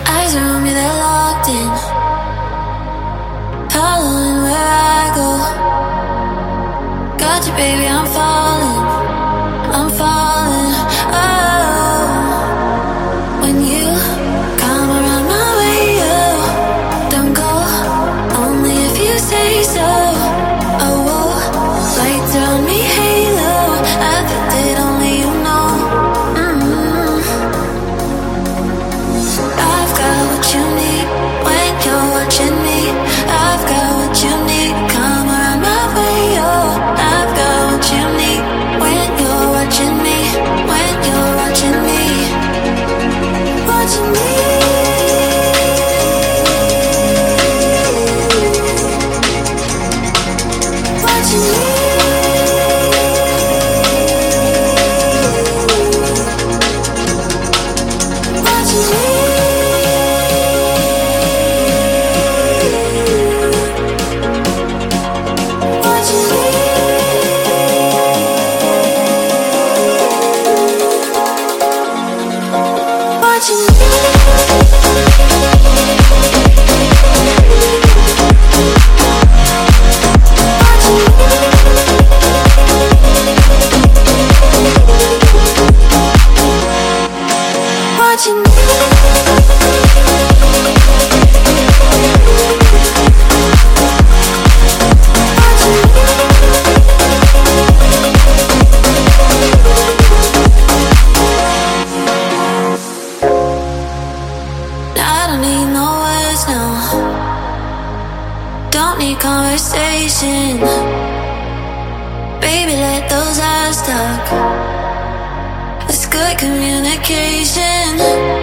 Eyes around me, they're locked in, following where I go. Got you, baby, I'm falling, I'm falling. Oh, when you come around my way, oh, don't go, only if you say so. Oh, whoa, lights around me, halo, I think that only you know. I've got what you need when you're watching me. I've got what you need, come around my way, oh. I've got what you need when you're watching me, when you're watching me, watching me. Watching me. Watching me. Watching me. Watching me. Watching me. I don't need no words now. Don't need conversation. Baby, let those eyes talk. It's good communication.